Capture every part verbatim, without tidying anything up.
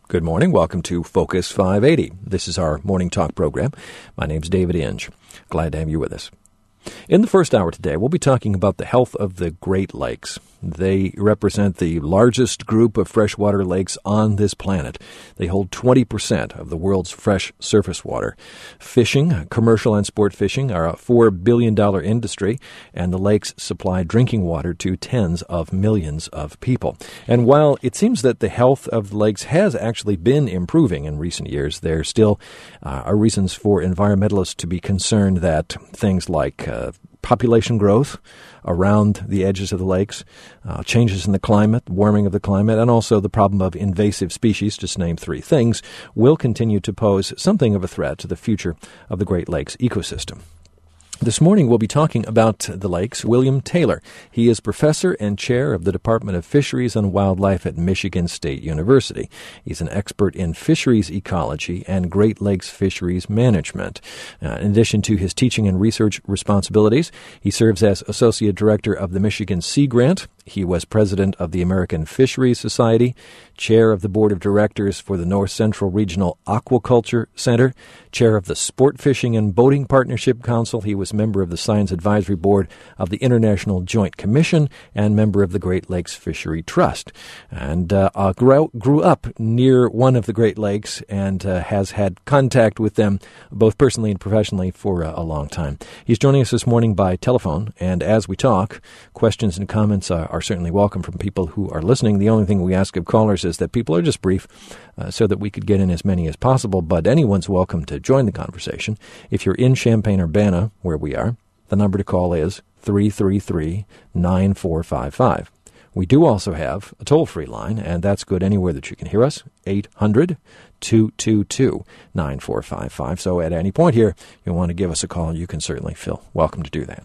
Good morning. Welcome to Focus five eighty. This is our morning talk program. My name's David Inge. Glad to have you with us. In the first hour today, we'll be talking about the health of the Great Lakes. They represent the largest group of freshwater lakes on this planet. They hold twenty percent of the world's fresh surface water. Fishing, commercial and sport fishing, are a four billion dollars industry, and the lakes supply drinking water to tens of millions of people. And while it seems that the health of the lakes has actually been improving in recent years, there still uh, are reasons for environmentalists to be concerned that things like uh, population growth around the edges of the lakes, uh, changes in the climate, warming of the climate, and also the problem of invasive species, just name three things, will continue to pose something of a threat to the future of the Great Lakes ecosystem. This morning we'll be talking about the lakes. William Taylor. He is professor and chair of the Department of Fisheries and Wildlife at Michigan State University. He's an expert in fisheries ecology and Great Lakes fisheries management. Uh, in addition to his teaching and research responsibilities, he serves as associate director of the Michigan Sea Grant. He was president of the American Fisheries Society, chair of the board of directors for the North Central Regional Aquaculture Center, chair of the Sport Fishing and Boating Partnership Council. He was member of the Science Advisory Board of the International Joint Commission and member of the Great Lakes Fishery Trust. And uh, uh, grew, grew up near one of the Great Lakes and uh, has had contact with them both personally and professionally for uh, a long time. He's joining us this morning by telephone, and as we talk, questions and comments are, are certainly welcome from people who are listening. The only thing we ask of callers is that people are just brief uh, so that we could get in as many as possible, but anyone's welcome to join the conversation. If you're in Champaign-Urbana, where we are, the number to call is three three three, nine four five five. We do also have a toll-free line, and that's good anywhere that you can hear us, eight hundred, two two two, nine four five five. So at any point here, you want to give us a call, you can certainly feel welcome to do that.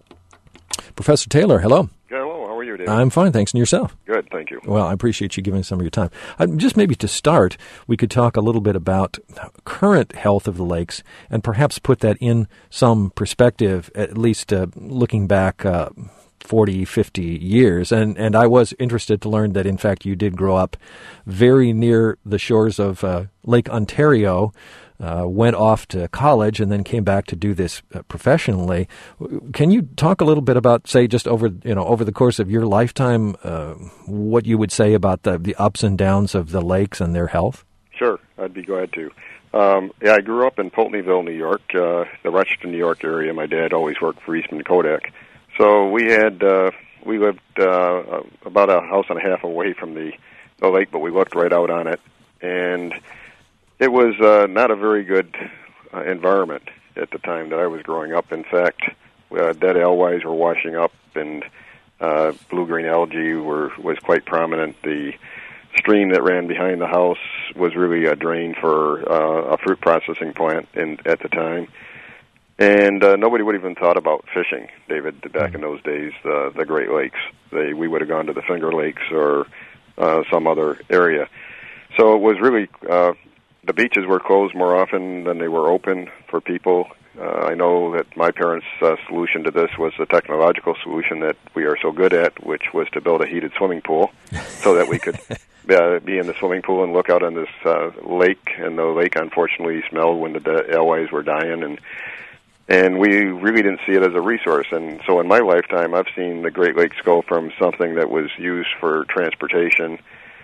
Professor Taylor, hello. Hello, how are you, David? I'm fine, thanks. And yourself? Good, thank you. Well, I appreciate you giving some of your time. Uh, just maybe to start, we could talk a little bit about current health of the lakes and perhaps put that in some perspective, at least uh, looking back uh, forty, fifty years. And, and I was interested to learn that, in fact, you did grow up very near the shores of uh, Lake Ontario, Uh, went off to college and then came back to do this uh, professionally. Can you talk a little bit about, say, just over you know over the course of your lifetime, uh, what you would say about the, the ups and downs of the lakes and their health? Sure, I'd be glad to. Um, yeah, I grew up in Pulteneyville, New York, uh, the Rochester, New York area. My dad always worked for Eastman Kodak, so we had uh, we lived uh, about a house and a half away from the, the lake, but we looked right out on it, and it was uh, not a very good uh, environment at the time that I was growing up. In fact, uh, dead alewives were washing up, and uh, blue-green algae were was quite prominent. The stream that ran behind the house was really a drain for uh, a fruit processing plant in, at the time. And uh, nobody would have even thought about fishing, David, back in those days, the, the Great Lakes. They, we would have gone to the Finger Lakes or uh, some other area. So it was really... Uh, The beaches were closed more often than they were open for people. Uh, I know that my parents' uh, solution to this was the technological solution that we are so good at, which was to build a heated swimming pool so that we could uh, be in the swimming pool and look out on this uh, lake. And the lake, unfortunately, smelled when the alewives were dying, and and we really didn't see it as a resource. And so in my lifetime, I've seen the Great Lakes go from something that was used for transportation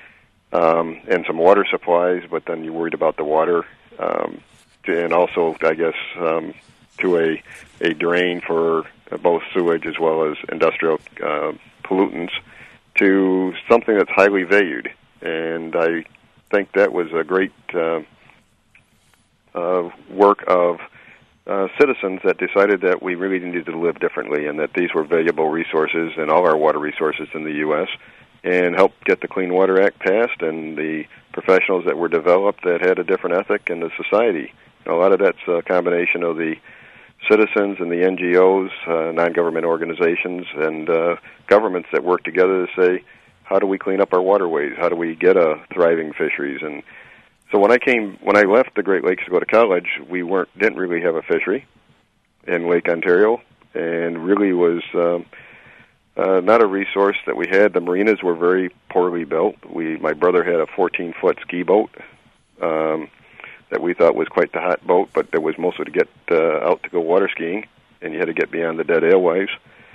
Um, and some water supplies, but then you worried about the water, um, and also, I guess, um, to a a drain for both sewage as well as industrial uh, pollutants, to something that's highly valued. And I think that was a great uh, uh, work of uh, citizens that decided that we really needed to live differently, and that these were valuable resources and all our water resources in the U S, and helped get the Clean Water Act passed, and the professionals that were developed that had a different ethic in the society. And a lot of that's a combination of the citizens and the N G Os, uh, non-government organizations, and uh, governments that work together to say, how do we clean up our waterways? How do we get a thriving fisheries? And so when I came, when I left the Great Lakes to go to college, we weren't didn't really have a fishery in Lake Ontario, and really was... Um, uh, not a resource that we had. The marinas were very poorly built. We, my brother had a fourteen-foot ski boat um, that we thought was quite the hot boat, but that was mostly to get uh, out to go water skiing, and you had to get beyond the dead alewives.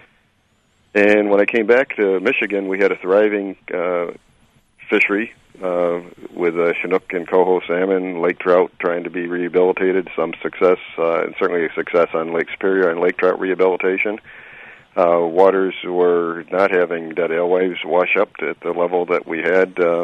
And when I came back to Michigan, we had a thriving uh, fishery uh, with uh, Chinook and coho salmon, lake trout trying to be rehabilitated, some success, uh, and certainly a success on Lake Superior and lake trout rehabilitation. Uh, waters were not having dead alewives wash up at the level that we had, uh,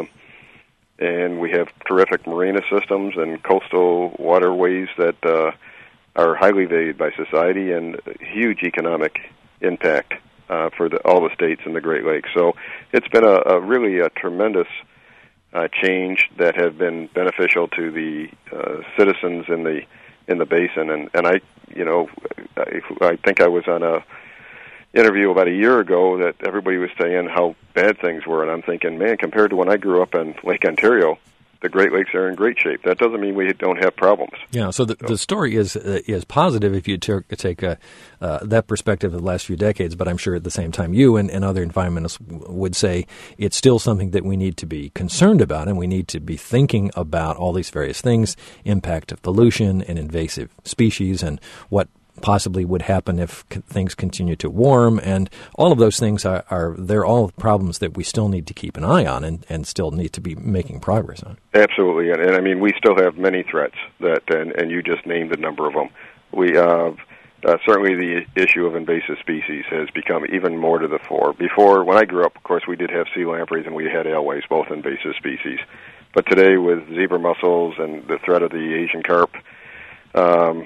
and we have terrific marina systems and coastal waterways that uh, are highly valued by society and huge economic impact uh, for the, all the states in the Great Lakes. So it's been a, a really a tremendous uh, change that have been beneficial to the uh, citizens in the in the basin. And, and I, you know, I, I think I was on a interview about a year ago that everybody was saying how bad things were, and I'm thinking, man, compared to when I grew up in Lake Ontario, the Great Lakes are in great shape. That doesn't mean we don't have problems. Yeah, so the, so. the story is uh, is positive if you ter- take uh, uh, that perspective of the last few decades, but I'm sure at the same time you and, and other environmentalists would say it's still something that we need to be concerned about, and we need to be thinking about all these various things, impact of pollution and invasive species, and what possibly would happen if c- things continue to warm, and all of those things are, are they're all problems that we still need to keep an eye on and, and still need to be making progress on. Absolutely, and, and I mean we still have many threats that, and, and you just named a number of them. We have uh, certainly the issue of invasive species has become even more to the fore. Before, when I grew up, of course, we did have sea lampreys and we had alewives, both invasive species. But today, with zebra mussels and the threat of the Asian carp, um,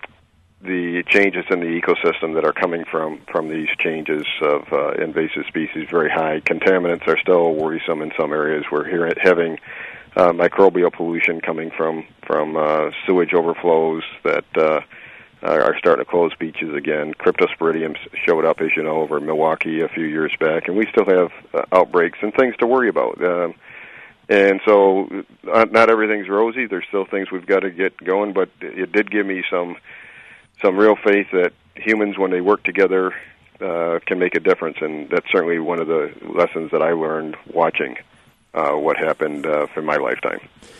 the changes in the ecosystem that are coming from, from these changes of uh, invasive species very high. Contaminants are still worrisome in some areas. We're here having uh, microbial pollution coming from from uh, sewage overflows that uh, are starting to close beaches again. Cryptosporidium showed up, as you know, over Milwaukee a few years back, and we still have uh, outbreaks and things to worry about. Um, and so uh, not everything's rosy. There's still things we've got to get going, but it did give me some some real faith that humans, when they work together, uh, can make a difference, and that's certainly one of the lessons that I learned watching uh, what happened uh, for my lifetime.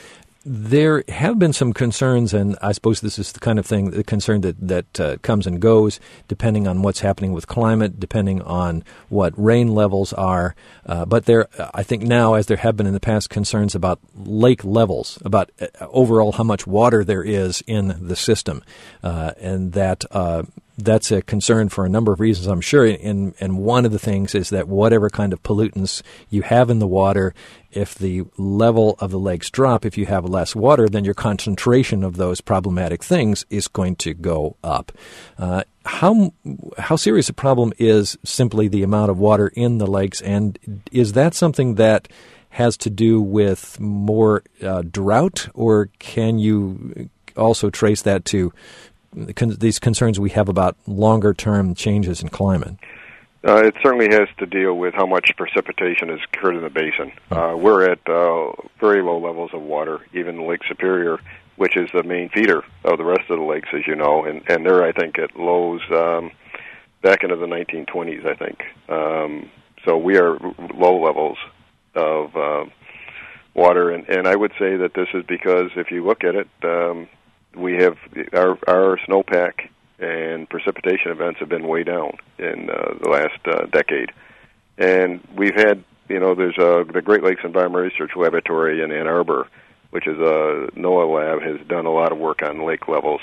There have been some concerns, and I suppose this is the kind of thing, the concern that, that uh, comes and goes depending on what's happening with climate, depending on what rain levels are. Uh, but there, I think now, as there have been in the past, concerns about lake levels, about uh, overall how much water there is in the system, uh, and that uh, that's a concern for a number of reasons, I'm sure. And, and one of the things is that whatever kind of pollutants you have in the water, if the level of the lakes drop, if you have less water, then your concentration of those problematic things is going to go up. Uh, how how serious a problem is simply the amount of water in the lakes, and is that something that has to do with more uh, drought, or can you also trace that to con- these concerns we have about longer-term changes in climate? Uh, it certainly has to deal with how much precipitation has occurred in the basin. Uh, we're at uh, very low levels of water, even Lake Superior, which is the main feeder of the rest of the lakes, as you know, and, and they're, I think, at lows um, back into the nineteen twenties, I think. Um, so we are low levels of uh, water, and, and I would say that this is because, if you look at it, um, we have our, our snowpack and precipitation events have been way down in uh, the last uh, decade. And we've had, you know, there's a, the Great Lakes Environmental Research Laboratory in Ann Arbor, which is a NOAA lab, has done a lot of work on lake levels,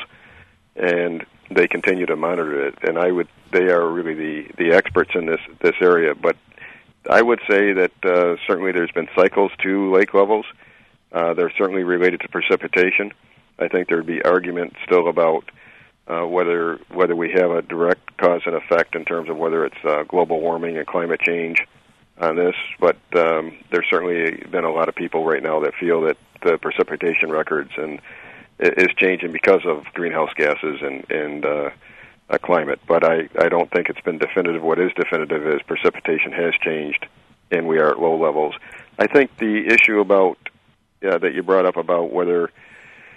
and they continue to monitor it. And I would, they are really the, the experts in this, this area. But I would say that uh, certainly there's been cycles to lake levels. Uh, they're certainly related to precipitation. I think there would be argument still about Uh, whether whether we have a direct cause and effect in terms of whether it's uh, global warming and climate change on this, but um, there's certainly been a lot of people right now that feel that the precipitation records and is changing because of greenhouse gases and and uh, a climate. But I, I don't think it's been definitive. What is definitive is precipitation has changed, and we are at low levels. I think the issue about uh, that you brought up about whether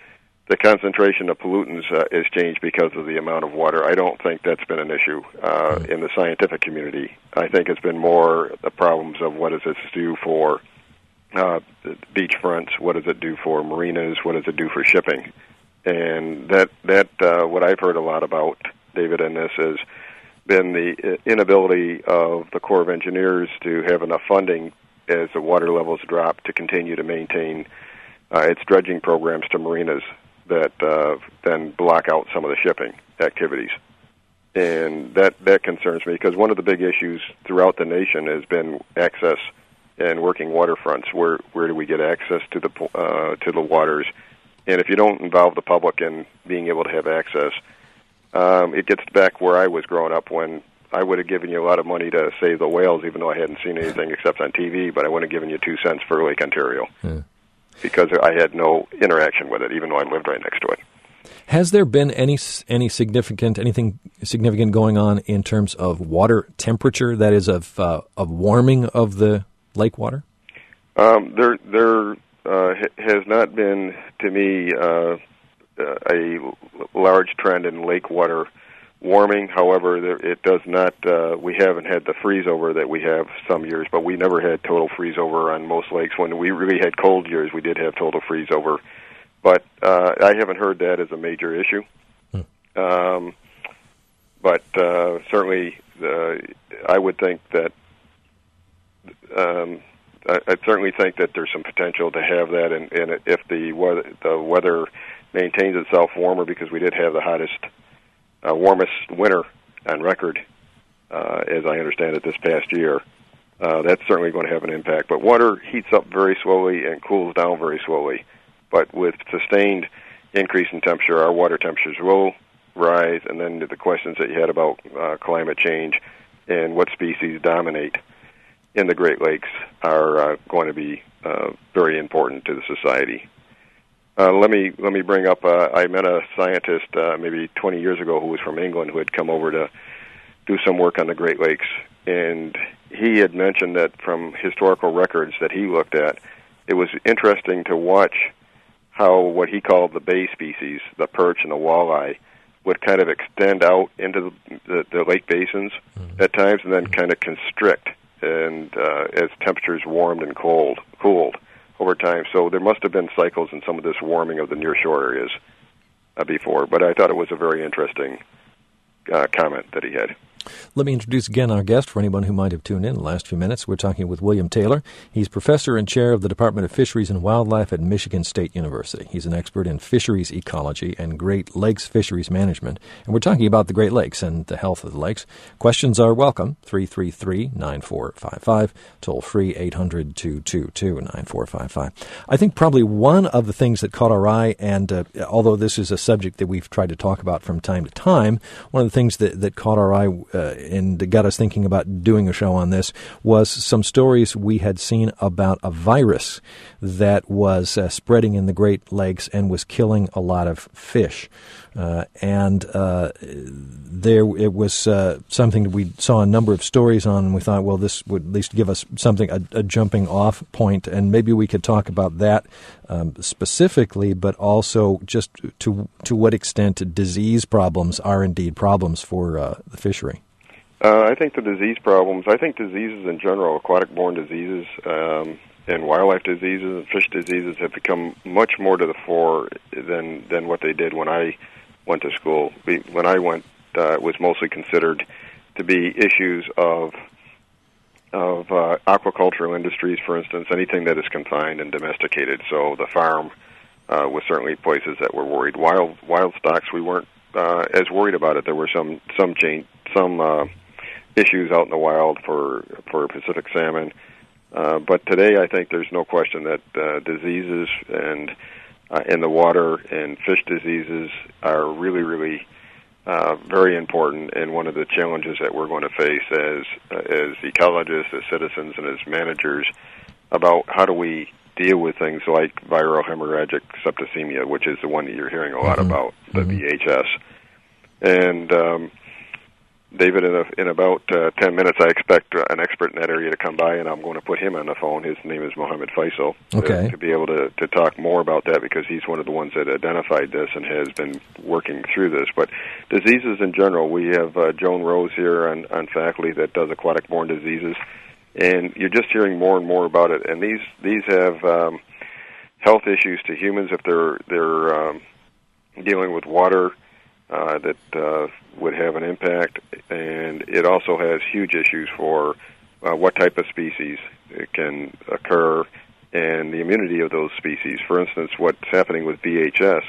the concentration of pollutants uh, is changed because of the amount of water. I don't think that's been an issue uh, in the scientific community. I think it's been more the problems of what does this do for uh, the beach fronts, what does it do for marinas, what does it do for shipping. And that, that uh, what I've heard a lot about, David, in this has been the inability of the Corps of Engineers to have enough funding as the water levels drop to continue to maintain uh, its dredging programs to marinas that uh, then block out some of the shipping activities. And that, that concerns me because one of the big issues throughout the nation has been access and working waterfronts. Where where do we get access to the uh, to the waters? And if you don't involve the public in being able to have access, um, it gets back where I was growing up when I would have given you a lot of money to save the whales, even though I hadn't seen anything except on T V, but I wouldn't have given you two cents for Lake Ontario. Hmm. Because I had no interaction with it, even though I lived right next to it. Has there been any any significant anything significant going on in terms of water temperature? That is, of uh, of warming of the lake water. Um, there there uh, has not been, to me, uh, a large trend in lake water warming. However, there, it does not. Uh, we haven't had the freeze over that we have some years, but we never had total freeze over on most lakes. When we really had cold years, we did have total freeze over, but uh, I haven't heard that as a major issue. Hmm. Um, but uh, certainly, uh, I would think that. Um, I, I certainly think that there's some potential to have that, and, and if the weather, the weather maintains itself warmer, because we did have the hottest. Uh, warmest winter on record, uh, as I understand it, this past year. Uh, that's certainly going to have an impact. But water heats up very slowly and cools down very slowly. But with sustained increase in temperature, our water temperatures will rise. And then the questions that you had about uh, climate change and what species dominate in the Great Lakes are uh, going to be uh, very important to the society. Uh, let me let me bring up. Uh, I met a scientist uh, maybe twenty years ago who was from England who had come over to do some work on the Great Lakes, and he had mentioned that from historical records that he looked at, it was interesting to watch how what he called the bay species, the perch and the walleye, would kind of extend out into the, the, the lake basins mm-hmm. at times, and then kind of constrict, and uh, as temperatures warmed and cold cooled. over time. So there must have been cycles in some of this warming of the nearshore areas uh, before. But I thought it was a very interesting uh, comment that he had. Let me introduce again our guest for anyone who might have tuned in the last few minutes. We're talking with William Taylor. He's professor and chair of the Department of Fisheries and Wildlife at Michigan State University. He's an expert in fisheries ecology and Great Lakes fisheries management. And we're talking about the Great Lakes and the health of the lakes. Questions are welcome. three three three, nine four five five. Toll free eight hundred, two two two, nine four five five. I think probably one of the things that caught our eye, and uh, although this is a subject that we've tried to talk about from time to time, one of the things that, that caught our eye Uh, and got us thinking about doing a show on this was some stories we had seen about a virus that was uh, spreading in the Great Lakes and was killing a lot of fish. Uh, and uh, there it was uh, something that we saw a number of stories on, and we thought, well, this would at least give us something, a, a jumping off point, and maybe we could talk about that um, specifically, but also just to to what extent disease problems are indeed problems for uh, the fishery. Uh, I think the disease problems, I think diseases in general, aquatic-borne diseases um, and wildlife diseases and fish diseases have become much more to the fore than, than what they did when I went to school. When I went, uh, it was mostly considered to be issues of of uh, aquacultural industries, for instance, anything that is confined and domesticated. So the farm uh, was certainly places that were worried. Wild wild stocks, we weren't uh, as worried about it. There were some some change, some uh, issues out in the wild for for Pacific salmon. Uh, but today, I think there's no question that uh, diseases and uh, in the water and fish diseases are really, really uh, very important, and one of the challenges that we're going to face as uh, as ecologists, as citizens, and as managers about how do we deal with things like viral hemorrhagic septicemia, which is the one that you're hearing a lot mm-hmm. about, the mm-hmm. V H S. And um, David, in, a, in about uh, ten minutes, I expect an expert in that area to come by, and I'm going to put him on the phone. His name is Mohammed Faisal, okay. to, to be able to, to talk more about that, because he's one of the ones that identified this and has been working through this. But diseases in general, we have uh, Joan Rose here on, on faculty that does aquatic-borne diseases, and you're just hearing more and more about it. And these these have um, health issues to humans if they're they're um, dealing with water. Uh, that uh, would have an impact, and it also has huge issues for uh, what type of species it can occur and the immunity of those species. For instance, what's happening with V H S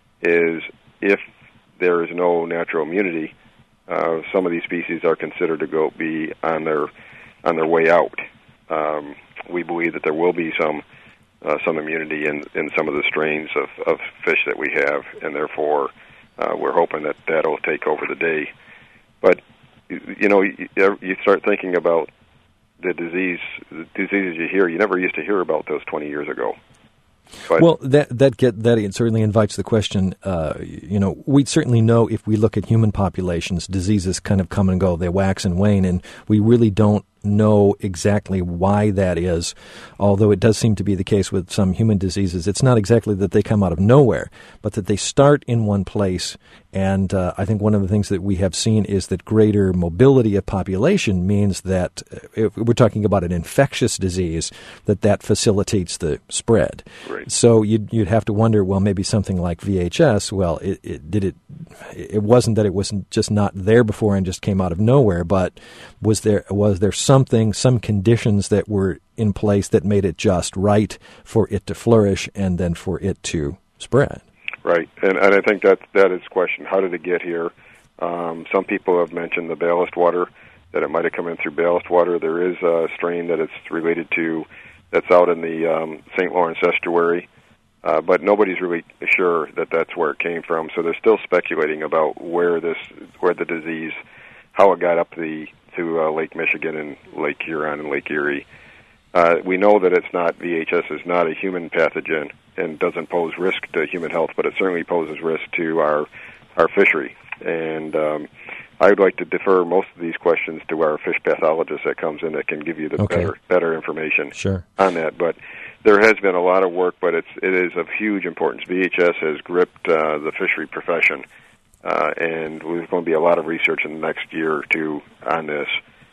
is if there is no natural immunity, uh, some of these species are considered to go be on their on their way out. Um, we believe that there will be some uh, some immunity in, in some of the strains of, of fish that we have, and therefore Uh, we're hoping that that'll take over the day. But, you know, you, you start thinking about the disease, the diseases you hear. You never used to hear about those twenty years ago. But, well, that that get that certainly invites the question. Uh, you know, we certainly know if we look at human populations, diseases kind of come and go; they wax and wane, and we really don't know exactly why that is. Although it does seem to be the case with some human diseases, it's not exactly that they come out of nowhere, but that they start in one place. And uh, I think one of the things that we have seen is that greater mobility of population means that if we're talking about an infectious disease, that that facilitates the spread. Right. So you'd, you'd have to wonder, well, maybe something like V H S, well, it, it did it, it wasn't that it was just not there before and just came out of nowhere, but was there, was there something, some conditions that were in place that made it just right for it to flourish and then for it to spread? Right, and, and I think that that is the question. How did it get here? Um, some people have mentioned the ballast water, that it might have come in through ballast water. There is a strain that it's related to that's out in the um, Saint Lawrence estuary, uh, but nobody's really sure that that's where it came from. So they're still speculating about where this, where the disease, how it got up the to uh, Lake Michigan and Lake Huron and Lake Erie. Uh, we know that it's not, V H S is not a human pathogen and doesn't pose risk to human health, but it certainly poses risk to our our fishery. And um, I would like to defer most of these questions to our fish pathologist that comes in that can give you the okay. better better information sure. on that. But there has been a lot of work, but it's it is of huge importance. V H S has gripped uh, the fishery profession, uh, and there's going to be a lot of research in the next year or two on this,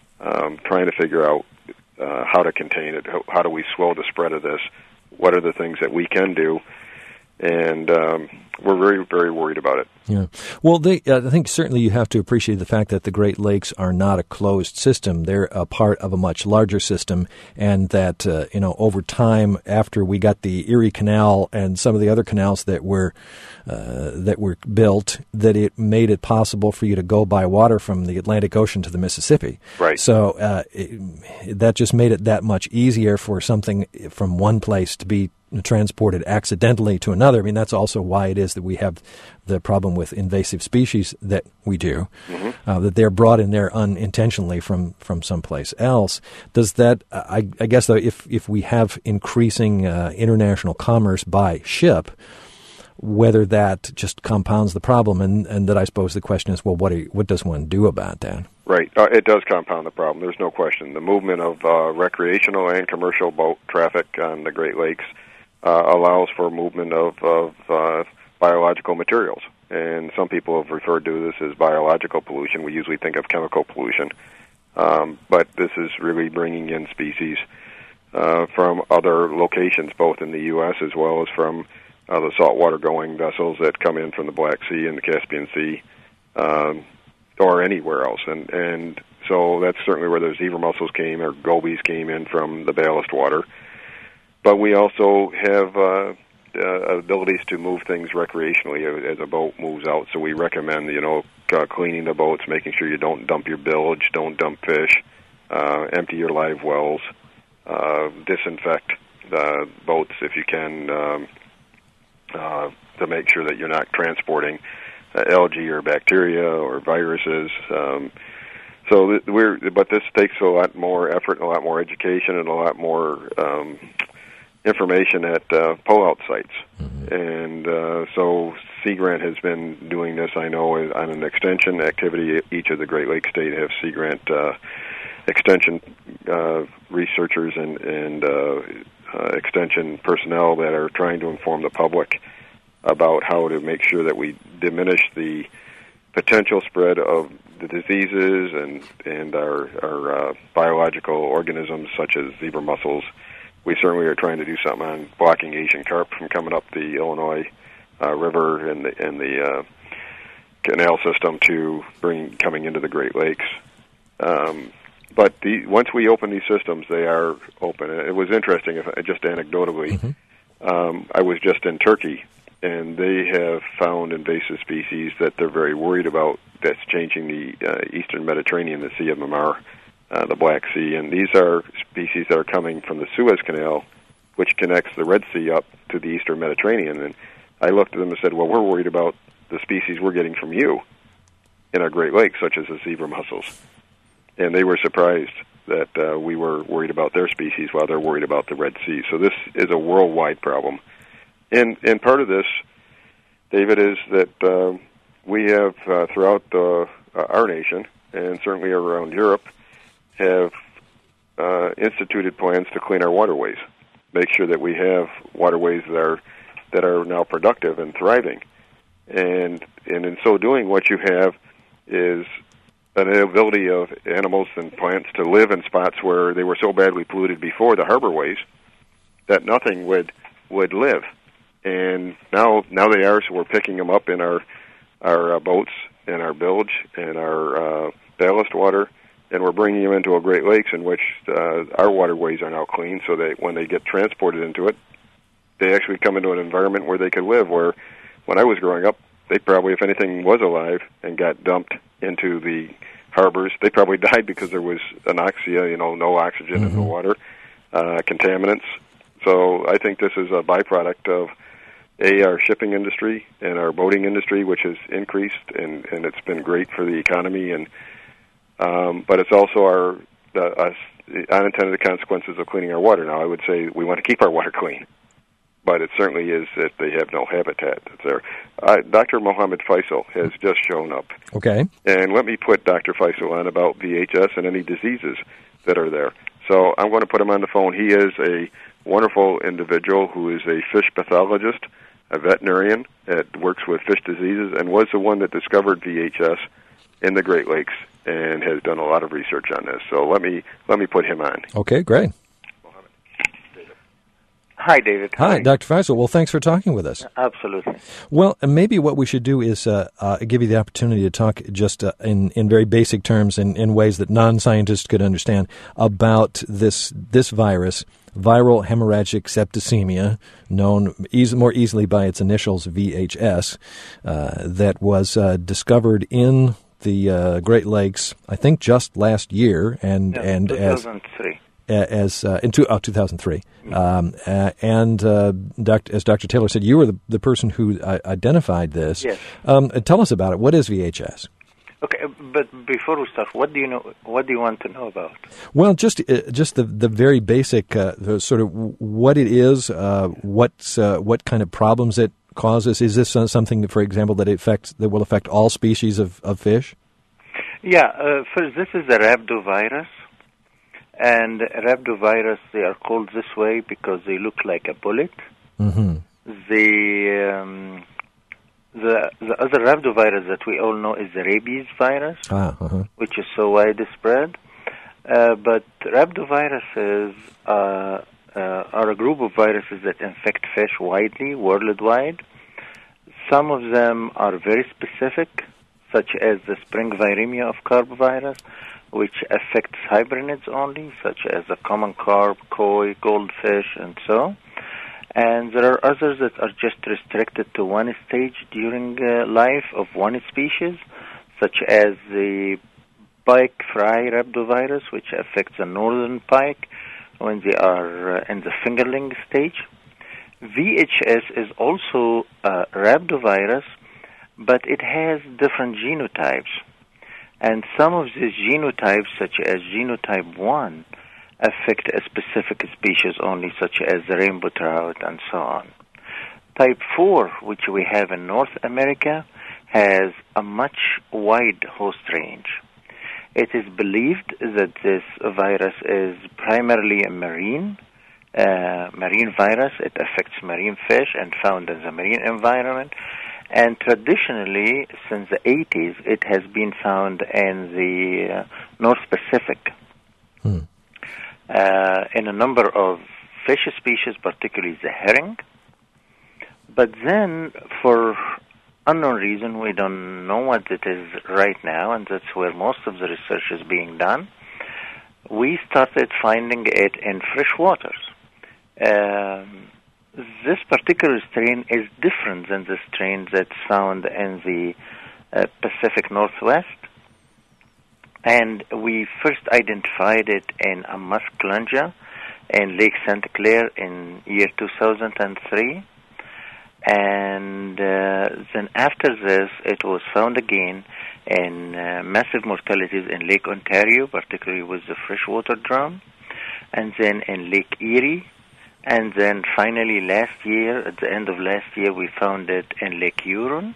um, trying to figure out Uh, how to contain it, how, how do we slow the spread of this, what are the things that we can do, and um, we're very, very worried about it. Yeah. Well, they, uh, I think certainly you have to appreciate the fact that the Great Lakes are not a closed system. They're a part of a much larger system, and that, uh, you know, over time, after we got the Erie Canal and some of the other canals that were uh, that were built, that it made it possible for you to go by water from the Atlantic Ocean to the Mississippi. Right. So uh, it, that just made it that much easier for something from one place to be transported accidentally to another. I mean, that's also why it is that we have the problem with invasive species that we do, mm-hmm. uh, that they're brought in there unintentionally from, from someplace else. Does that, I, I guess, though, if, if we have increasing uh, international commerce by ship, whether that just compounds the problem, and, and that I suppose the question is, well, what, are you, what does one do about that? Right. Uh, it does compound the problem. There's no question. The movement of uh, recreational and commercial boat traffic on the Great Lakes uh, allows for movement of, of uh, biological materials. And some people have referred to this as biological pollution. We usually think of chemical pollution. Um, but this is really bringing in species uh, from other locations, both in the U S as well as from uh, the saltwater-going vessels that come in from the Black Sea and the Caspian Sea, um, or anywhere else. And, and so that's certainly where those zebra mussels came, or gobies came in from the ballast water. But we also have uh, uh, abilities to move things recreationally as a boat moves out. So we recommend, you know, uh, cleaning the boats, making sure you don't dump your bilge, don't dump fish, uh, empty your live wells, uh, disinfect the boats if you can, um, uh, to make sure that you're not transporting uh, algae or bacteria or viruses. Um, so th- we're, but this takes a lot more effort and a lot more education and a lot more um, information at uh, pull-out sites. Mm-hmm. And uh, so Sea Grant has been doing this, I know, on an extension activity. Each of the Great Lakes state have Sea Grant uh, extension uh, researchers and, and uh, uh, extension personnel that are trying to inform the public about how to make sure that we diminish the potential spread of the diseases and and our, our uh, biological organisms such as zebra mussels. We certainly are trying to do something on blocking Asian carp from coming up the Illinois uh, River and the, and the uh, canal system to bring coming into the Great Lakes. Um, but the, once we open these systems, they are open. It was interesting, if, just anecdotally, mm-hmm. um, I was just in Turkey, and they have found invasive species that they're very worried about that's changing the uh, eastern Mediterranean, the Sea of Marmara, uh, the Black Sea. And these are species that are coming from the Suez Canal, which connects the Red Sea up to the eastern Mediterranean. And I looked at them and said, well, we're worried about the species we're getting from you in our Great Lakes, such as the zebra mussels. And they were surprised that uh, we were worried about their species while they're worried about the Red Sea. So this is a worldwide problem. And and part of this, David, is that uh, we have, uh, throughout uh, our nation, and certainly around Europe, have uh, instituted plans to clean our waterways, make sure that we have waterways that are that are now productive and thriving. And and in so doing, what you have is an ability of animals and plants to live in spots where they were so badly polluted before, the harborways, that nothing would would live. And now now they are, so we're picking them up in our our uh, boats and our bilge and our uh, ballast water, and we're bringing them into a Great Lakes in which uh, our waterways are now clean, so that when they get transported into it, they actually come into an environment where they could live, where when I was growing up, they probably, if anything was alive and got dumped into the harbors, they probably died because there was anoxia, you know, no oxygen mm-hmm. in the water, uh, contaminants. So I think this is a byproduct of, A, our shipping industry and our boating industry, which has increased, and, and it's been great for the economy. And um, but it's also our the, us, the unintended consequences of cleaning our water. Now, I would say we want to keep our water clean, but it certainly is that they have no habitat that's there. Uh, Doctor Mohammed Faisal has just shown up. Okay. And let me put Doctor Faisal on about V H S and any diseases that are there. So I'm going to put him on the phone. He is a wonderful individual who is a fish pathologist, a veterinarian that works with fish diseases, and was the one that discovered V H S in the Great Lakes and has done a lot of research on this. So let me let me put him on. Okay, great. Hi, David. Hi, Hi, Doctor Faisal. Well, thanks for talking with us. Absolutely. Well, maybe what we should do is uh, uh, give you the opportunity to talk just uh, in, in very basic terms and in ways that non-scientists could understand about this this virus, viral hemorrhagic septicemia, known eas- more easily by its initials V H S, uh, that was uh, discovered in the uh, Great Lakes, I think, just last year, and yeah, and two thousand three. as as uh, in two, oh, two thousand three, um, uh, and uh, Doctor as Doctor Taylor said, you were the, the person who uh, identified this. Yes. Um, tell us about it. What is V H S? Okay, but before we start, what do you know? What do you want to know about? Well, just uh, just the the very basic uh, the sort of what it is, uh, what's uh, what kind of problems it causes. Is this uh, something, for example, that it affects that will affect all species of, of fish? Yeah. Uh, first, this is a rhabdovirus. And rhabdovirus, they are called this way because they look like a bullet. Mm-hmm. The um, the the other rhabdovirus that we all know is the rabies virus, ah, uh-huh. which is so widespread. Uh, but rhabdoviruses uh, uh, are a group of viruses that infect fish widely, worldwide. Some of them are very specific, such as the spring viremia of carp virus, which affects hibernids only, such as the common carp, koi, goldfish, and so. And there are others that are just restricted to one stage during uh, life of one species, such as the pike fry rhabdovirus, which affects the northern pike when they are uh, in the fingerling stage. V H S is also a rhabdovirus, but it has different genotypes. And some of these genotypes, such as genotype one, affect a specific species only, such as the rainbow trout and so on. Type four, which we have in North America, has a much wide host range. It is believed that this virus is primarily a marine, uh, marine virus. It affects marine fish and found in the marine environment. And traditionally, since the eighties, it has been found in the uh, North Pacific, hmm. uh, in a number of fish species, particularly the herring. But then, for unknown reason, we don't know what it is right now, and that's where most of the research is being done. We started finding it in fresh waters. Um, this particular strain is different than the strain that's found in the uh, Pacific Northwest, and we first identified it in a muscalonga in Lake Saint Clair in year two thousand three. And uh, then after this, it was found again in uh, massive mortalities in Lake Ontario, particularly with the freshwater drum, and then in Lake Erie, and then finally last year, at the end of last year, we found it in Lake Huron.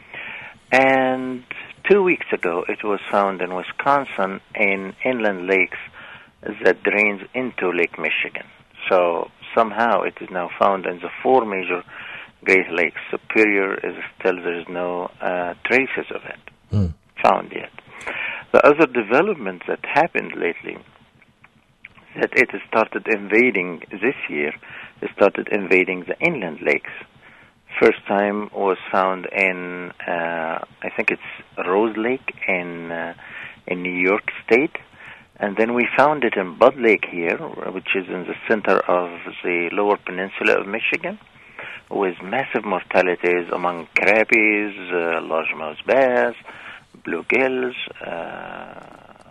And two weeks ago, it was found in Wisconsin in inland lakes that drains into Lake Michigan. So somehow it is now found in the four major Great Lakes. Superior is still, there is no uh, traces of it mm. found yet. The other development that happened lately, that it started invading this year, it started invading the inland lakes. First time was found in, uh, I think it's Rose Lake in uh, in New York State, and then we found it in Bud Lake here, which is in the center of the lower peninsula of Michigan, with massive mortalities among crappies, uh, largemouth bass, bluegills, uh,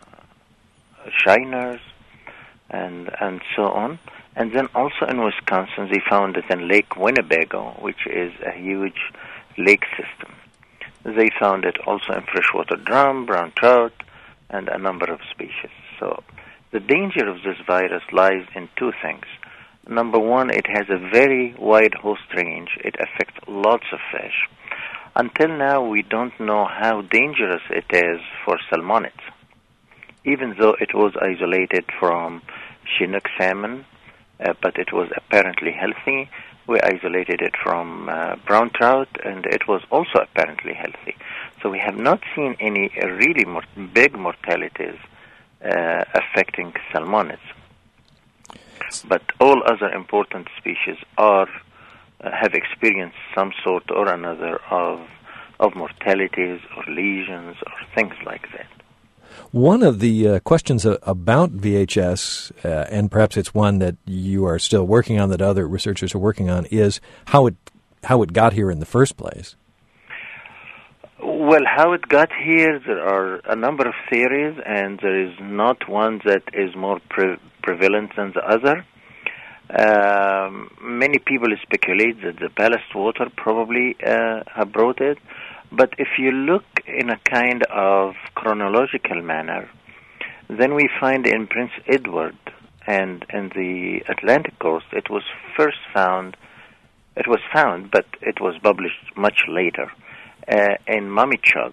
shiners, and and so on. And then also in Wisconsin, they found it in Lake Winnebago, which is a huge lake system. They found it also in freshwater drum, brown trout, and a number of species. So the danger of this virus lies in two things. Number one, it has a very wide host range. It affects lots of fish. Until now, we don't know how dangerous it is for salmonids. Even though it was isolated from Chinook salmon, uh, but it was apparently healthy, we isolated it from uh, brown trout, and it was also apparently healthy. So we have not seen any uh, really mor- big mortalities uh, affecting salmonids. But all other important species are uh, have experienced some sort or another of of mortalities or lesions or things like that. One of the uh, questions uh, about V H S, uh, and perhaps it's one that you are still working on, that other researchers are working on, is how it how it got here in the first place. Well, how it got here, there are a number of theories, and there is not one that is more pre- prevalent than the other. Um, many people speculate that the ballast water probably uh, have brought it, but if you look in a kind of chronological manner, then we find in Prince Edward and in the Atlantic coast, it was first found, it was found, but it was published much later, uh, in Mummichug.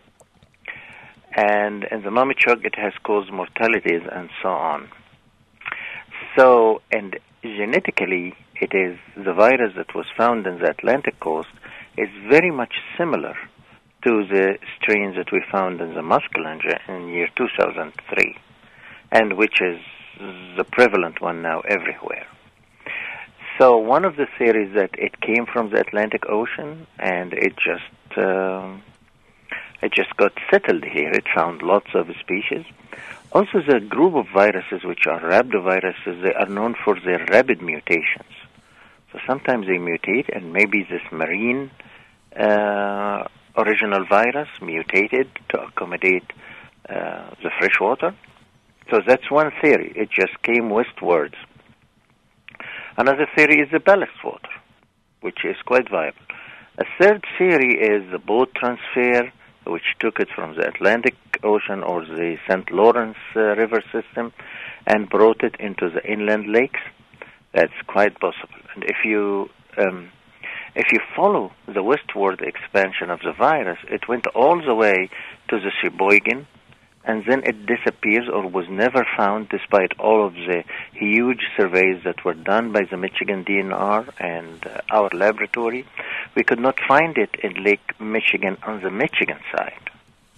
And in the Mummichug, it has caused mortalities and so on. So, and genetically, it is the virus that was found in the Atlantic coast is very much similar to the strains that we found in the muscalonga in year two thousand three, and which is the prevalent one now everywhere. So one of the theories that it came from the Atlantic Ocean, and it just uh, it just got settled here. It found lots of species. Also, the group of viruses, which are rhabdoviruses, they are known for their rapid mutations. So sometimes they mutate, and maybe this marine uh, original virus mutated to accommodate uh, the freshwater. So that's one theory. It just came westwards. Another theory is the ballast water, which is quite viable. A third theory is the boat transfer, which took it from the Atlantic Ocean or the Saint Lawrence uh, River system and brought it into the inland lakes. That's quite possible. And if you um, If you follow the westward expansion of the virus, it went all the way to the Sheboygan, and then it disappears or was never found despite all of the huge surveys that were done by the Michigan D N R and uh, our laboratory. We could not find it in Lake Michigan on the Michigan side.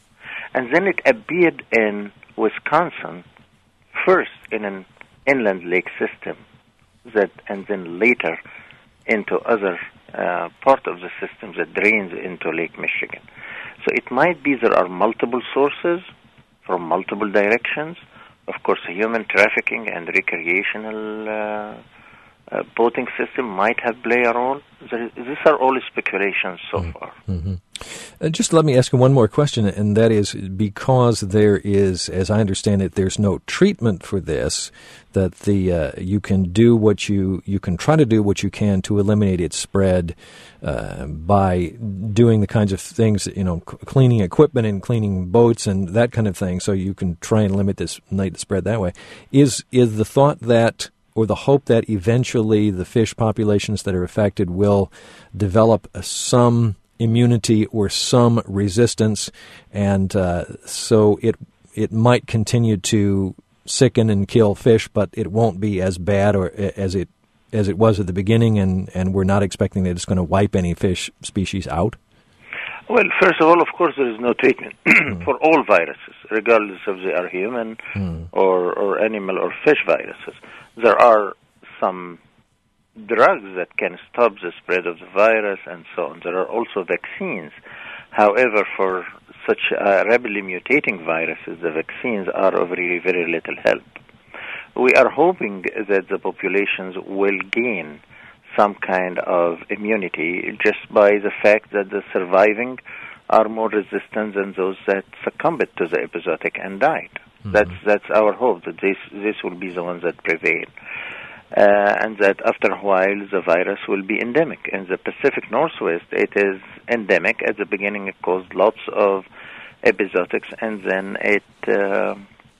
And then it appeared in Wisconsin, first in an inland lake system, that, and then later into other uh, part of the system that drains into Lake Michigan. So it might be there are multiple sources from multiple directions. Of course, human trafficking and recreational uh, uh, boating system might have played a role. There, these are all speculations so mm-hmm. far. Mm-hmm. Uh, just let me ask you one more question, and that is because there is, as I understand it, there's no treatment for this, that the uh, you can do what you, you can try to do what you can to eliminate its spread uh, by doing the kinds of things, you know, c- cleaning equipment and cleaning boats and that kind of thing, so you can try and limit this limit the spread that way. Is is the thought that, or the hope that eventually the fish populations that are affected will develop some immunity or some resistance, and uh, so it it might continue to sicken and kill fish, but it won't be as bad or as it as it was at the beginning, and, and we're not expecting that it's going to wipe any fish species out? Well, first of all, of course, there is no treatment mm. for all viruses, regardless if they are human mm. or, or animal or fish viruses. There are some drugs that can stop the spread of the virus and so on. There are also vaccines. However, for such uh, rapidly mutating viruses, the vaccines are of really very little help. We are hoping that the populations will gain some kind of immunity just by the fact that the surviving are more resistant than those that succumbed to the episodic and died. Mm-hmm. That's that's our hope, that this this will be the ones that prevail. Uh, and that after a while the virus will be endemic. In the Pacific Northwest, it is endemic. At the beginning, it caused lots of episodics, and then it uh,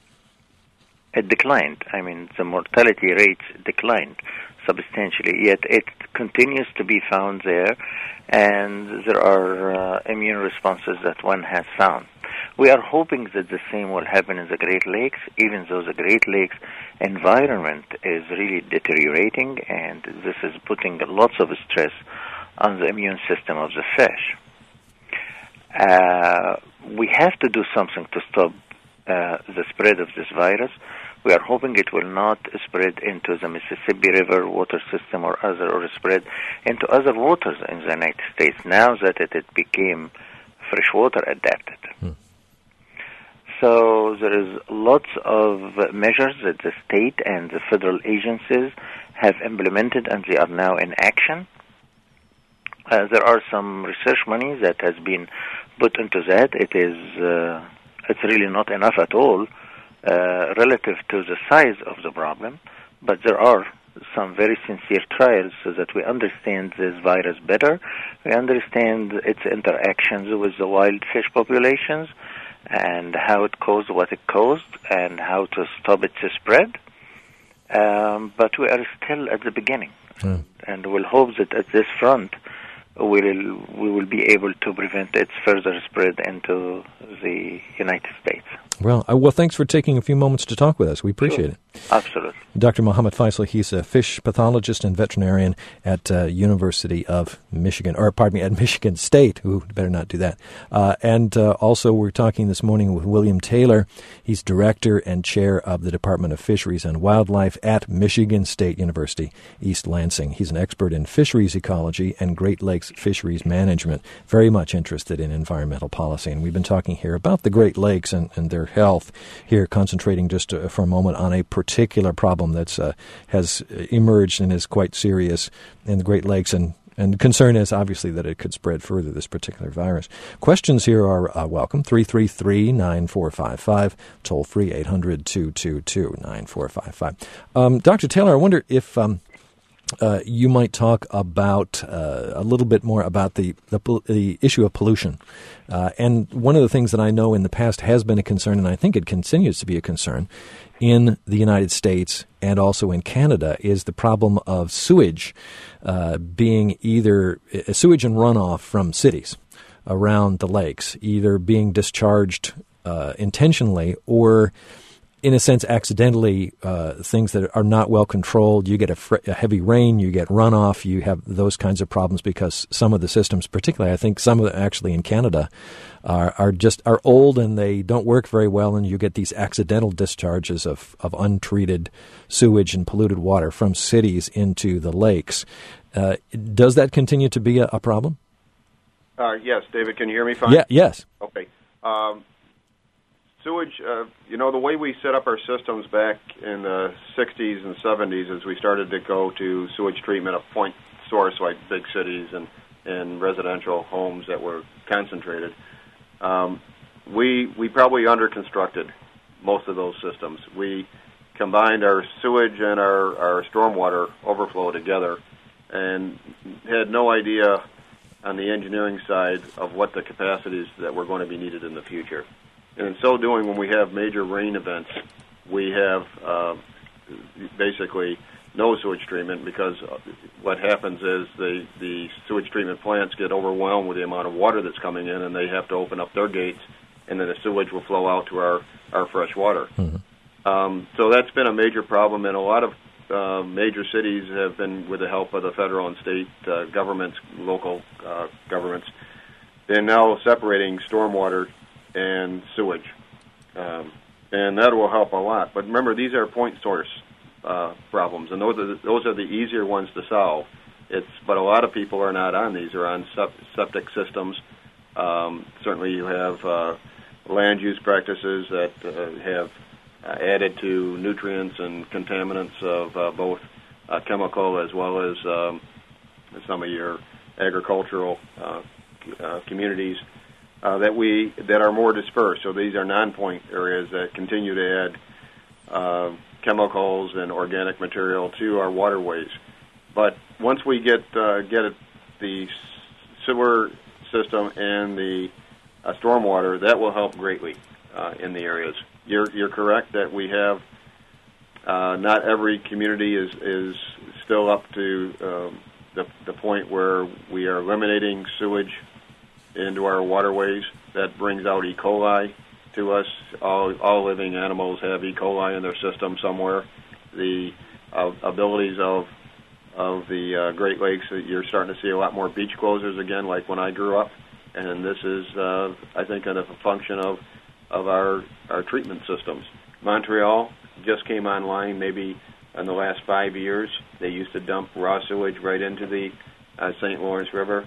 it declined. I mean, the mortality rates declined substantially, yet it continues to be found there, and there are uh, immune responses that one has found. We are hoping that the same will happen in the Great Lakes, even though the Great Lakes environment is really deteriorating, and this is putting lots of stress on the immune system of the fish. Uh, we have to do something to stop uh, the spread of this virus. We are hoping it will not spread into the Mississippi River water system or other, or spread into other waters in the United States, now that it, it became freshwater adapted. Hmm. So there is lots of measures that the state and the federal agencies have implemented, and they are now in action. Uh, there are some research money that has been put into that. It is uh, it's really not enough at all uh, relative to the size of the problem, but there are some very sincere trials so that we understand this virus better. We understand its interactions with the wild fish populations, and how it caused what it caused, and how to stop its spread. Um, but we are still at the beginning, mm. and we'll hope that at this front we'll, we will be able to prevent its further spread into the United States. Well, uh, well, thanks for taking a few moments to talk with us. We appreciate sure. it. Absolutely. Doctor Mohammed Faisal, he's a fish pathologist and veterinarian at uh, University of Michigan, or pardon me, at Michigan State. Ooh, better not do that. Uh, and uh, also we're talking this morning with William Taylor. He's director and chair of the Department of Fisheries and Wildlife at Michigan State University, East Lansing. He's an expert in fisheries ecology and Great Lakes fisheries management, very much interested in environmental policy. And we've been talking here about the Great Lakes and, and their health, here concentrating just uh, for a moment on a particular problem that's uh, has emerged and is quite serious in the Great Lakes, and and the concern is obviously that it could spread further, this particular virus. Questions here are uh, welcome. three three three, nine four five five, toll free eight hundred, two two two, nine four five five. Um, Doctor Taylor, I wonder if um, uh, you might talk about uh, a little bit more about the, the, the issue of pollution. Uh, and one of the things that I know in the past has been a concern, and I think it continues to be a concern, in the United States and also in Canada is the problem of sewage uh, being either uh, sewage and runoff from cities around the lakes, either being discharged uh, intentionally or, in a sense, accidentally, uh, things that are not well controlled. You get a, fr- a heavy rain, you get runoff, you have those kinds of problems because some of the systems, particularly I think some of them actually in Canada, are, are just are old and they don't work very well, and you get these accidental discharges of, of untreated sewage and polluted water from cities into the lakes. Uh, does that continue to be a, a problem? Uh, yes, David, can you hear me fine? Yeah, yes. Okay. Um, Sewage, uh, you know, the way we set up our systems back in the sixties and seventies as we started to go to sewage treatment at point source like big cities and, and residential homes that were concentrated, um, we we probably under-constructed most of those systems. We combined our sewage and our, our stormwater overflow together and had no idea on the engineering side of what the capacities that were going to be needed in the future. And in so doing, when we have major rain events, we have uh, basically no sewage treatment because what happens is the, the sewage treatment plants get overwhelmed with the amount of water that's coming in, and they have to open up their gates, and then the sewage will flow out to our, our fresh water. Mm-hmm. Um, so that's been a major problem, and a lot of uh, major cities have been, with the help of the federal and state uh, governments, local uh, governments, they're now separating stormwater and sewage, um, and that will help a lot. But remember, these are point source uh, problems, and those are the, those are the easier ones to solve. It's but a lot of people are not on these; are on sep- septic systems. Um, certainly, you have uh, land use practices that uh, have uh, added to nutrients and contaminants of uh, both uh, chemical as well as um, some of your agricultural uh, uh, communities. Uh, that we that are more dispersed. So these are non-point areas that continue to add uh, chemicals and organic material to our waterways. But once we get uh, get it, the sewer system and the uh, stormwater, that will help greatly uh, in the areas. You're you're correct that we have uh, not every community is is still up to um, the the point where we are eliminating sewage into our waterways. That brings out E. coli to us. All, all living animals have E. coli in their system somewhere. The uh, abilities of of the uh, Great Lakes, you're starting to see a lot more beach closures again, like when I grew up. And this is, uh, I think, a function of of our our treatment systems. Montreal just came online maybe in the last five years. They used to dump raw sewage right into the uh, Saint Lawrence River.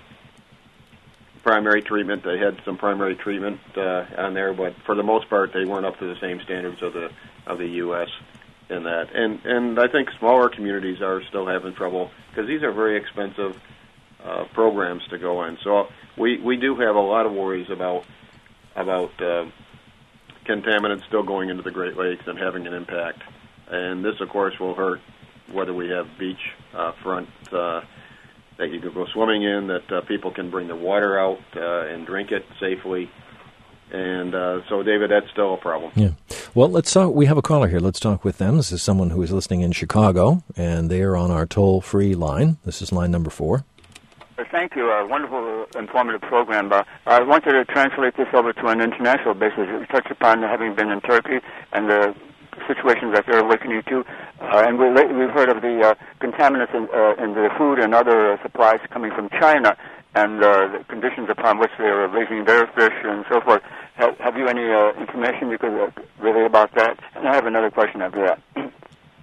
Primary treatment, they had some primary treatment uh, on there, but for the most part, they weren't up to the same standards of the of the U S in that. And and I think smaller communities are still having trouble because these are very expensive uh, programs to go in. So we, we do have a lot of worries about about uh, contaminants still going into the Great Lakes and having an impact. And this, of course, will hurt whether we have beach uh, front uh, that you can go swimming in, that uh, people can bring the water out uh, and drink it safely. And uh, so, David, that's still a problem. Yeah. Well, let's talk. We have a caller here. Let's talk with them. This is someone who is listening in Chicago, and they are on our toll-free line. This is line number four. Thank you. A wonderful, informative program. Uh, I wanted to translate this over to an international basis. You touched upon having been in Turkey and the situations that they're awakening to. Uh, and we, we've heard of the uh, contaminants in, uh, in the food and other uh, supplies coming from China and uh, the conditions upon which they're raising their fish and so forth. Have, have you any uh, information you could uh, relay about that? And I have another question after that.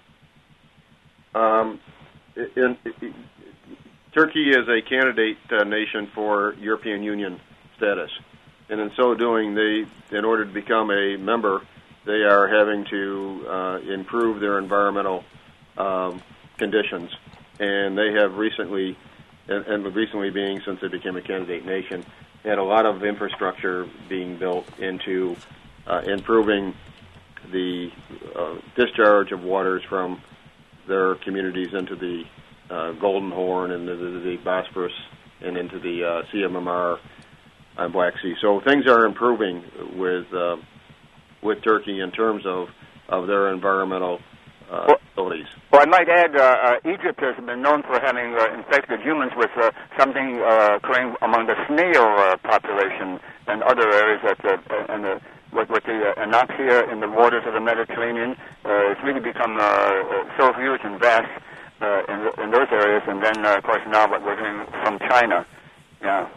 um, in, in, Turkey is a candidate uh, nation for European Union status. And in so doing, they, in order to become a member, they are having to uh, improve their environmental um, conditions, and they have recently, and, and recently being since they became a candidate nation, had a lot of infrastructure being built into uh, improving the uh, discharge of waters from their communities into the uh, Golden Horn and the, the, the Bosphorus and into the uh, Sea of Marmara and Black Sea. So things are improving with. Uh, with Turkey in terms of of their environmental uh, well, facilities. Well, I might add, uh, uh, Egypt has been known for having uh, infected humans with uh, something uh, occurring among the snail uh, population and other areas that uh, and the with, with the uh, anoxia in the waters of the Mediterranean. Uh, it's really become uh, so huge and vast uh, in, in those areas, and then, uh, of course, now what we're hearing from China. Yeah.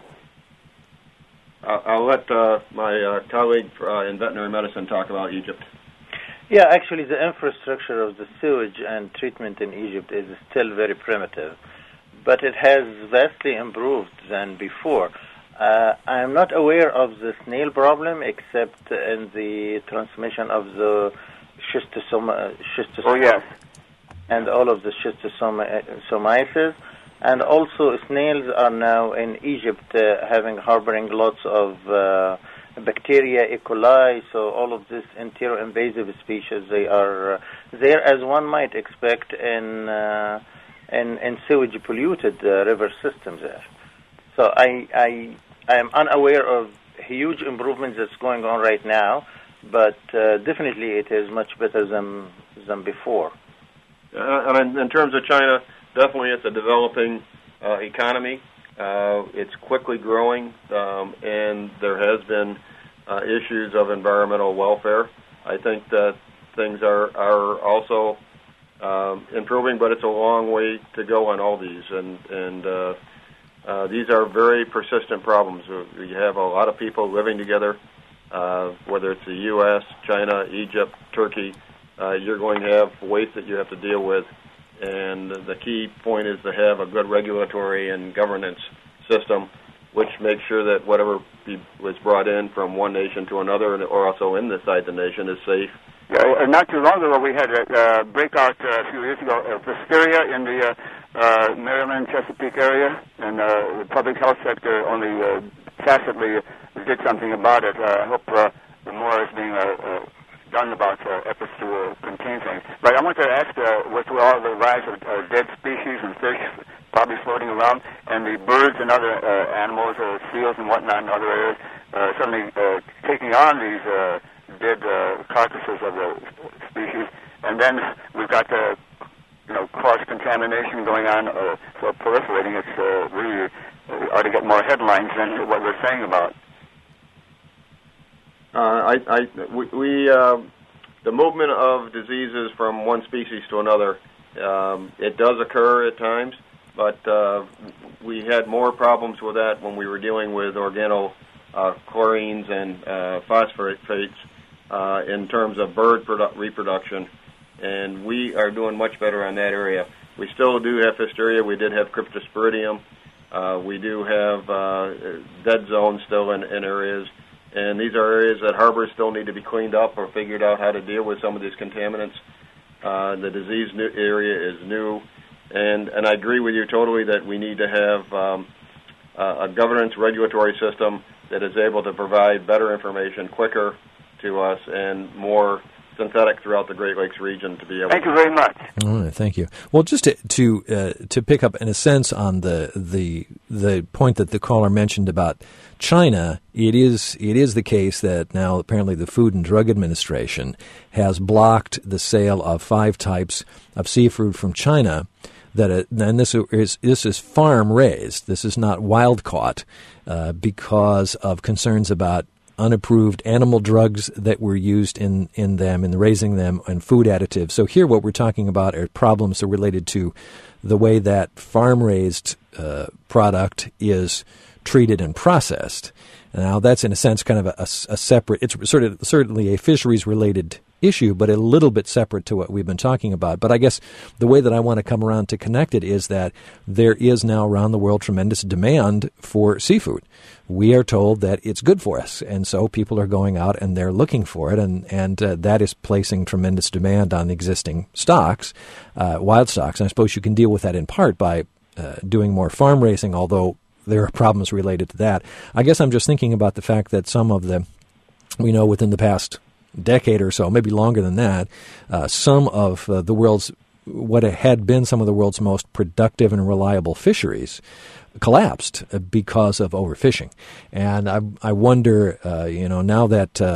I'll, I'll let uh, my uh, colleague uh, in veterinary medicine talk about Egypt. Yeah, actually, the infrastructure of the sewage and treatment in Egypt is still very primitive, but it has vastly improved than before. Uh, I am not aware of the snail problem except in the transmission of the schistosoma, schistosoma oh, yes. and all of the schistosomiasis. And also, snails are now in Egypt uh, having harboring lots of uh, bacteria, E. coli. So all of this enteroinvasive species, they are uh, there as one might expect in uh, in, in sewage polluted uh, river systems there. So I I I am unaware of huge improvements that's going on right now, but uh, definitely it is much better than than before. Uh, and in, in terms of China, definitely it's a developing uh, economy. Uh, it's quickly growing, um, and there has been uh, issues of environmental welfare. I think that things are are also um, improving, but it's a long way to go on all these. And and uh, uh, these are very persistent problems. You have a lot of people living together, uh, whether it's the U S, China, Egypt, Turkey. Uh, you're going to have waste that you have to deal with. And the key point is to have a good regulatory and governance system, which makes sure that whatever be, was brought in from one nation to another, or also inside the nation, is safe. Yeah, not too long ago, we had a uh, breakout uh, a few years ago of hysteria in the uh, uh, Maryland, Chesapeake area, and uh, the public health sector only uh, tacitly did something about it. Uh, I hope uh, more is being uh, uh, done about uh, efforts to uh, contain things. But I want to ask, uh, with all the rise of uh, dead species and fish probably floating around, and the birds and other uh, animals, uh, seals and whatnot in other areas, uh, suddenly uh, taking on these uh, dead uh, carcasses of the species, and then we've got the you know cross-contamination going on, uh, so proliferating. It's uh, really uh, ought to get more headlines than what we're saying about. Uh, I, I, we, we uh, the movement of diseases from one species to another, um, it does occur at times, but uh, we had more problems with that when we were dealing with organo uh, chlorines and uh, phosphates uh, in terms of bird produ- reproduction, and we are doing much better on that area. We still do have hysteria. We did have cryptosporidium. Uh, we do have uh, dead zones still in, in areas. And these are areas that harbors still need to be cleaned up or figured out how to deal with some of these contaminants. Uh, the disease new area is new. And, and I agree with you totally that we need to have um, uh, a governance regulatory system that is able to provide better information quicker to us and more synthetic throughout the Great Lakes region to be able Thank to. you very much. All right, thank you. Well, just to to, uh, to pick up in a sense on the the the point that the caller mentioned about China, it is it is the case that now apparently the Food and Drug Administration has blocked the sale of five types of seafood from China. That it, and this is this is farm raised. This is not wild caught uh, because of concerns about unapproved animal drugs that were used in, in them, in raising them, and food additives. So here what we're talking about are problems that are related to the way that farm-raised uh, product is treated and processed. Now that's in a sense kind of a, a, a separate, it's sort of certainly a fisheries-related issue, but a little bit separate to what we've been talking about. But I guess the way that I want to come around to connect it is that there is now around the world tremendous demand for seafood. We are told that it's good for us, and so people are going out and they're looking for it, and, and uh, that is placing tremendous demand on the existing stocks, uh, wild stocks. And I suppose you can deal with that in part by uh, doing more farm raising, although there are problems related to that. I guess I'm just thinking about the fact that some of the, we know within the past decade or so, maybe longer than that, uh, some of uh, the world's, what had been some of the world's most productive and reliable fisheries collapsed because of overfishing. And I, I wonder, uh, you know, now that uh,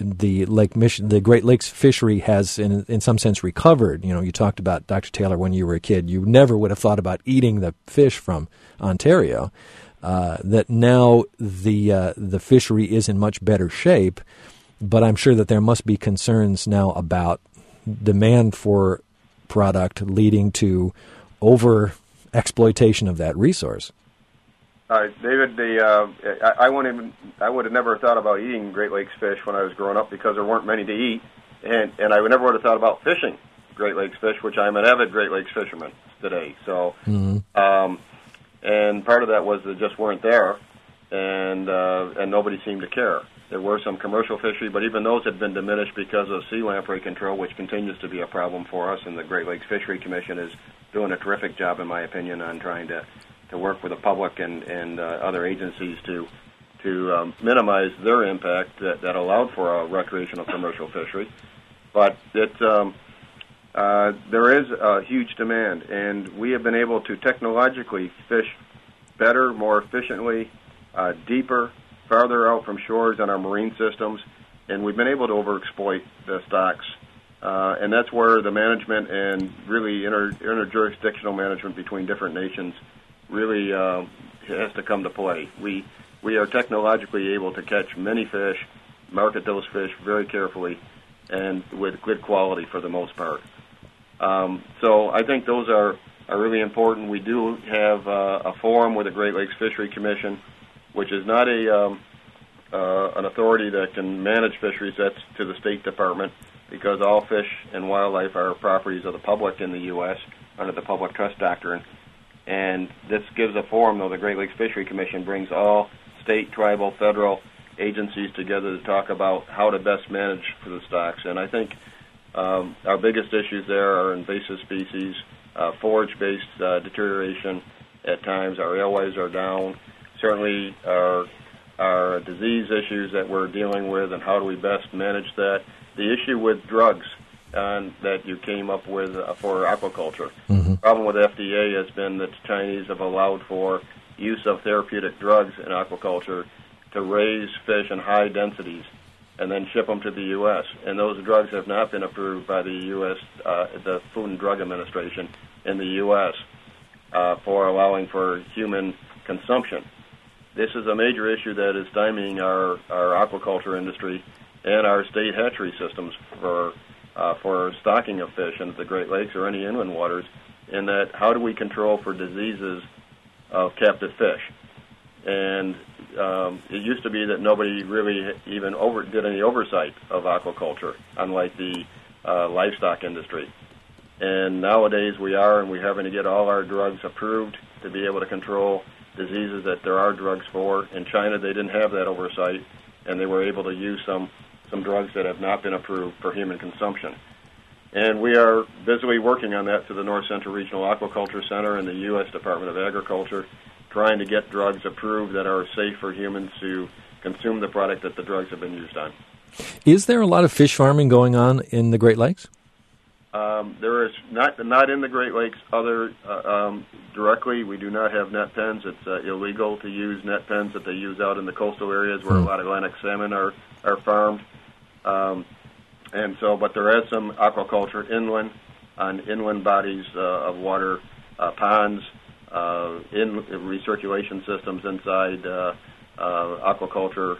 the Lake Mich- the Great Lakes fishery has, in in some sense, recovered. You know, you talked about, Doctor Taylor, when you were a kid, you never would have thought about eating the fish from Ontario. Uh, that now the uh, the fishery is in much better shape, but I'm sure that there must be concerns now about demand for product leading to over exploitation of that resource. Uh, David, the uh, I, I wouldn't even I would have never thought about eating Great Lakes fish when I was growing up because there weren't many to eat, and and I would never would have thought about fishing Great Lakes fish, which I'm an avid Great Lakes fisherman today. So, mm-hmm. um, and part of that was they just weren't there, and uh, and nobody seemed to care. There were some commercial fishery, but even those had been diminished because of sea lamprey control, which continues to be a problem for us. And the Great Lakes Fishery Commission is doing a terrific job, in my opinion, on trying to. to work with the public and, and uh, other agencies to to um, minimize their impact that, that allowed for a recreational commercial fishery. But it, um, uh, there is a huge demand, and we have been able to technologically fish better, more efficiently, uh, deeper, farther out from shores on our marine systems, and we've been able to overexploit the stocks. Uh, and that's where the management and really inter, interjurisdictional management between different nations really uh, has to come to play. We we are technologically able to catch many fish, market those fish very carefully, and with good quality for the most part. Um, so I think those are, are really important. We do have uh, a forum with the Great Lakes Fishery Commission, which is not a um, uh, an authority that can manage fisheries. That's to the State Department, because all fish and wildlife are properties of the public in the U S under the Public Trust Doctrine. And this gives a forum, though the Great Lakes Fishery Commission brings all state, tribal, federal agencies together to talk about how to best manage for the stocks. And I think um, our biggest issues there are invasive species, uh, forage-based uh, deterioration at times. Our alewives are down. Certainly our, our disease issues that we're dealing with, and how do we best manage that. The issue with drugs and that you came up with uh, for aquaculture. Mm-hmm. The problem with F D A has been that the Chinese have allowed for use of therapeutic drugs in aquaculture to raise fish in high densities and then ship them to the U S. And those drugs have not been approved by the U S, uh, the Food and Drug Administration in the U S uh, for allowing for human consumption. This is a major issue that is stymieing our, our aquaculture industry and our state hatchery systems for Uh, for stocking of fish in the Great Lakes or any inland waters, in that how do we control for diseases of captive fish? And um, it used to be that nobody really even over, did any oversight of aquaculture, unlike the uh, livestock industry. And nowadays we are, and we're having to get all our drugs approved to be able to control diseases that there are drugs for. In China, they didn't have that oversight, and they were able to use some some drugs that have not been approved for human consumption. And we are busily working on that through the North Central Regional Aquaculture Center and the U S Department of Agriculture, trying to get drugs approved that are safe for humans to consume the product that the drugs have been used on. Is there a lot of fish farming going on in the Great Lakes? Um, there is not not in the Great Lakes other uh, um, directly. We do not have net pens. It's uh, illegal to use net pens that they use out in the coastal areas where hmm. a lot of Atlantic salmon are, are farmed. Um, and so, but there is some aquaculture inland, on inland bodies uh, of water, uh, ponds, uh, in recirculation systems inside uh, uh, aquaculture,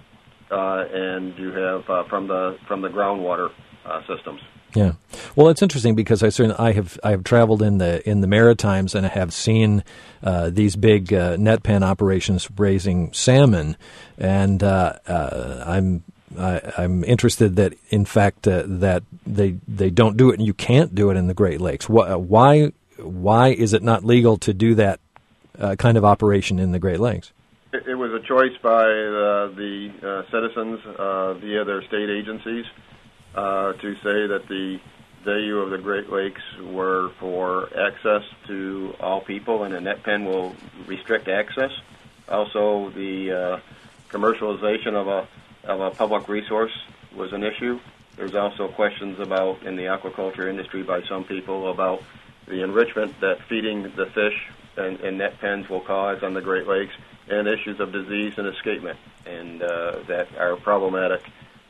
uh, and you have uh, from the from the groundwater uh, systems. Yeah, well, it's interesting because I certainly I have I have traveled in the in the Maritimes and have seen uh, these big uh, net pen operations raising salmon, and uh, uh, I'm. I, I'm interested that, in fact, uh, that they they don't do it, and you can't do it in the Great Lakes. Why why is it not legal to do that uh, kind of operation in the Great Lakes? It, it was a choice by the, the uh, citizens uh, via their state agencies uh, to say that the value of the Great Lakes were for access to all people, and a net pen will restrict access. Also, the uh, commercialization of a of a public resource was an issue. There's also questions about, in the aquaculture industry by some people, about the enrichment that feeding the fish and, and net pens will cause on the Great Lakes, and issues of disease and escapement, and uh, that are problematic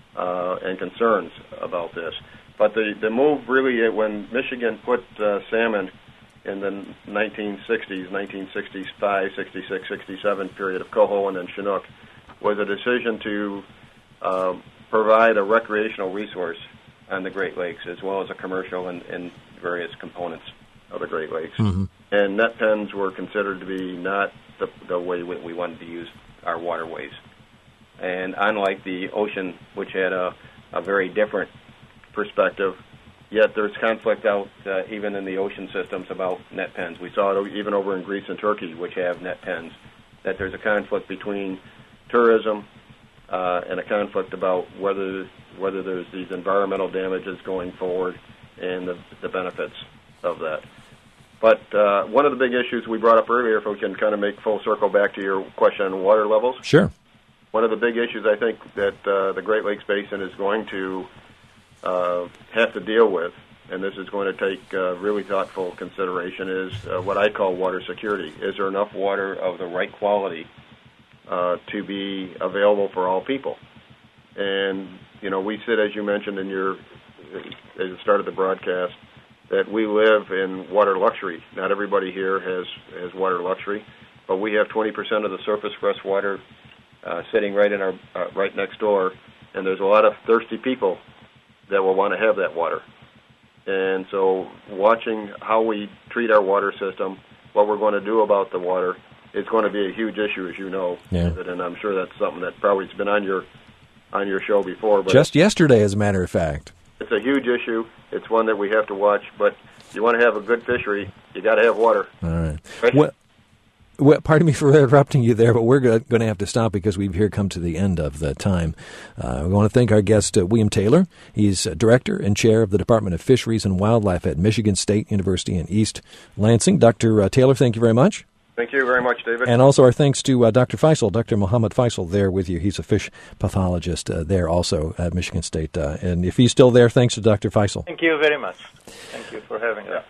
uh, and concerns about this. But the, the move really, when Michigan put uh, salmon in the nineteen sixties, nineteen sixty-five, sixty-six, sixty-seven period of coho and then Chinook, was a decision to uh, provide a recreational resource on the Great Lakes as well as a commercial and, and various components of the Great Lakes. Mm-hmm. And net pens were considered to be not the, the way we, we wanted to use our waterways. And unlike the ocean, which had a, a very different perspective, yet there's conflict out uh, even in the ocean systems about net pens. We saw it even over in Greece and Turkey, which have net pens, that there's a conflict between tourism uh, and a conflict about whether whether there's these environmental damages going forward and the, the benefits of that. But uh, one of the big issues we brought up earlier, if we can kind of make full circle back to your question on water levels. Sure. One of the big issues I think that uh, the Great Lakes Basin is going to uh, have to deal with, and this is going to take uh, really thoughtful consideration, is uh, what I call water security. Is there enough water of the right quality uh, to be available for all people? And, you know, we sit, as you mentioned in your, as you started the broadcast, that we live in water luxury. Not everybody here has, has water luxury, but we have twenty percent of the surface fresh water uh, sitting right in our uh, right next door, and there's a lot of thirsty people that will want to have that water. And so watching how we treat our water system, what we're going to do about the water, is going to be a huge issue, as you know. Yeah. And I'm sure that's something that probably has been on your on your show before. But just yesterday, as a matter of fact. It's a huge issue. It's one that we have to watch. But if you want to have a good fishery, you got to have water. All right. Right? Well, well, pardon me for interrupting you there, but we're going to have to stop because we've here come to the end of the time. Uh, we want to thank our guest, uh, William Taylor. He's uh, director and chair of the Department of Fisheries and Wildlife at Michigan State University in East Lansing. Doctor Uh, Taylor, thank you very much. Thank you very much, David. And also our thanks to uh, Doctor Faisal, Doctor Mohammed Faisal, there with you. He's a fish pathologist uh, there also at Michigan State. Uh, and if he's still there, thanks to Doctor Faisal. Thank you very much. Thank you for having us.